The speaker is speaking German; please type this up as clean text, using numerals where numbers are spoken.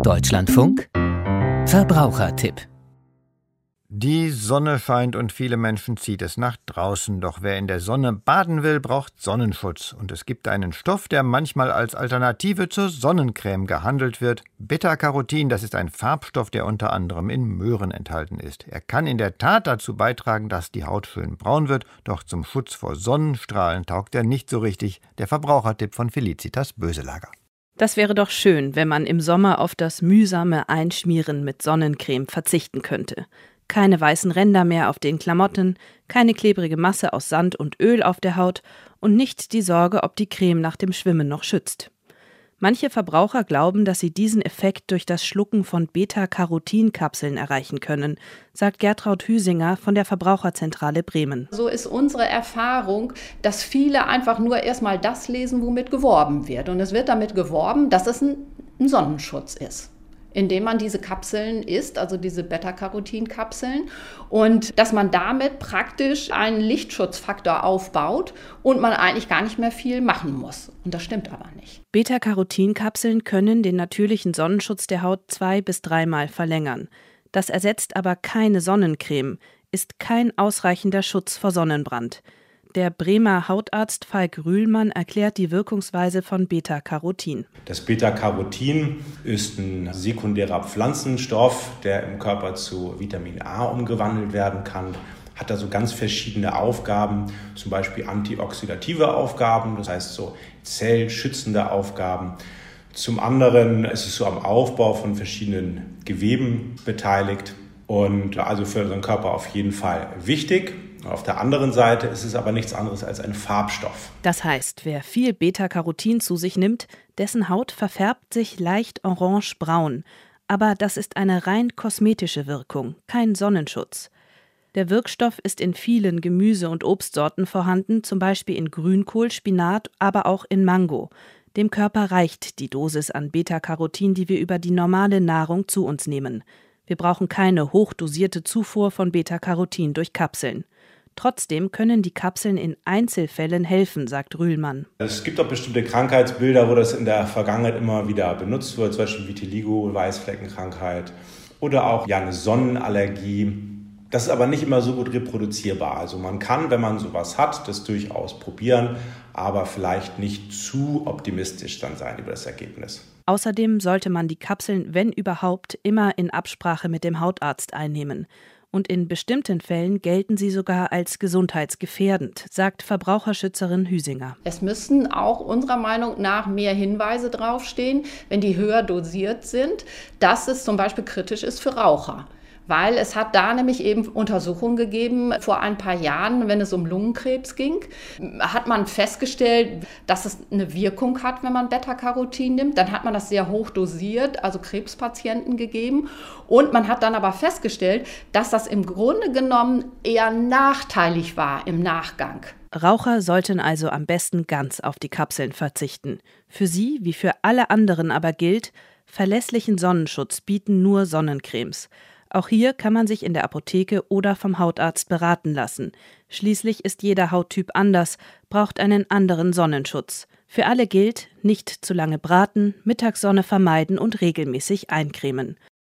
Deutschlandfunk Verbrauchertipp. Die Sonne scheint und viele Menschen zieht es nach draußen. Doch wer in der Sonne baden will, braucht Sonnenschutz. Und es gibt einen Stoff, der manchmal als Alternative zur Sonnencreme gehandelt wird. Beta-Carotin, das ist ein Farbstoff, der unter anderem in Möhren enthalten ist. Er kann in der Tat dazu beitragen, dass die Haut schön braun wird. Doch zum Schutz vor Sonnenstrahlen taugt er nicht so richtig. Der Verbrauchertipp von Felicitas Böselager. Das wäre doch schön, wenn man im Sommer auf das mühsame Einschmieren mit Sonnencreme verzichten könnte. Keine weißen Ränder mehr auf den Klamotten, keine klebrige Masse aus Sand und Öl auf der Haut und nicht die Sorge, ob die Creme nach dem Schwimmen noch schützt. Manche Verbraucher glauben, dass sie diesen Effekt durch das Schlucken von Beta-Carotin-Kapseln erreichen können, sagt Gertraud Hüsinger von der Verbraucherzentrale Bremen. So ist unsere Erfahrung, dass viele einfach nur erstmal das lesen, womit geworben wird. Und es wird damit geworben, dass es ein Sonnenschutz ist, indem man diese Kapseln isst, also diese Beta-Carotin-Kapseln, und dass man damit praktisch einen Lichtschutzfaktor aufbaut und man eigentlich gar nicht mehr viel machen muss. Und das stimmt aber nicht. Beta-Carotin-Kapseln können den natürlichen Sonnenschutz der Haut 2- bis 3-mal verlängern. Das ersetzt aber keine Sonnencreme, ist kein ausreichender Schutz vor Sonnenbrand. Der Bremer Hautarzt Falk Rühlmann erklärt die Wirkungsweise von Beta-Carotin. Das Beta-Carotin ist ein sekundärer Pflanzenstoff, der im Körper zu Vitamin A umgewandelt werden kann. Hat also ganz verschiedene Aufgaben, zum Beispiel antioxidative Aufgaben, das heißt so zellschützende Aufgaben. Zum anderen ist es so am Aufbau von verschiedenen Geweben beteiligt und also für unseren Körper auf jeden Fall wichtig. Auf der anderen Seite ist es aber nichts anderes als ein Farbstoff. Das heißt, wer viel Beta-Carotin zu sich nimmt, dessen Haut verfärbt sich leicht orange-braun. Aber das ist eine rein kosmetische Wirkung, kein Sonnenschutz. Der Wirkstoff ist in vielen Gemüse- und Obstsorten vorhanden, zum Beispiel in Grünkohl, Spinat, aber auch in Mango. Dem Körper reicht die Dosis an Beta-Carotin, die wir über die normale Nahrung zu uns nehmen. Wir brauchen keine hochdosierte Zufuhr von Beta-Carotin durch Kapseln. Trotzdem können die Kapseln in Einzelfällen helfen, sagt Rühlmann. Es gibt auch bestimmte Krankheitsbilder, wo das in der Vergangenheit immer wieder benutzt wird, zum Beispiel Vitiligo, Weißfleckenkrankheit oder auch eine Sonnenallergie. Das ist aber nicht immer so gut reproduzierbar. Also man kann, wenn man sowas hat, das durchaus probieren, aber vielleicht nicht zu optimistisch dann sein über das Ergebnis. Außerdem sollte man die Kapseln, wenn überhaupt, immer in Absprache mit dem Hautarzt einnehmen. Und in bestimmten Fällen gelten sie sogar als gesundheitsgefährdend, sagt Verbraucherschützerin Hüsinger. Es müssten auch unserer Meinung nach mehr Hinweise draufstehen, wenn die höher dosiert sind, dass es zum Beispiel kritisch ist für Raucher. Weil es hat da nämlich eben Untersuchungen gegeben, vor ein paar Jahren, wenn es um Lungenkrebs ging, hat man festgestellt, dass es eine Wirkung hat, wenn man Beta-Carotin nimmt. Dann hat man das sehr hoch dosiert, also Krebspatienten gegeben. Und man hat dann aber festgestellt, dass das im Grunde genommen eher nachteilig war im Nachgang. Raucher sollten also am besten ganz auf die Kapseln verzichten. Für sie, wie für alle anderen aber gilt, verlässlichen Sonnenschutz bieten nur Sonnencremes. Auch hier kann man sich in der Apotheke oder vom Hautarzt beraten lassen. Schließlich ist jeder Hauttyp anders, braucht einen anderen Sonnenschutz. Für alle gilt, nicht zu lange braten, Mittagssonne vermeiden und regelmäßig eincremen.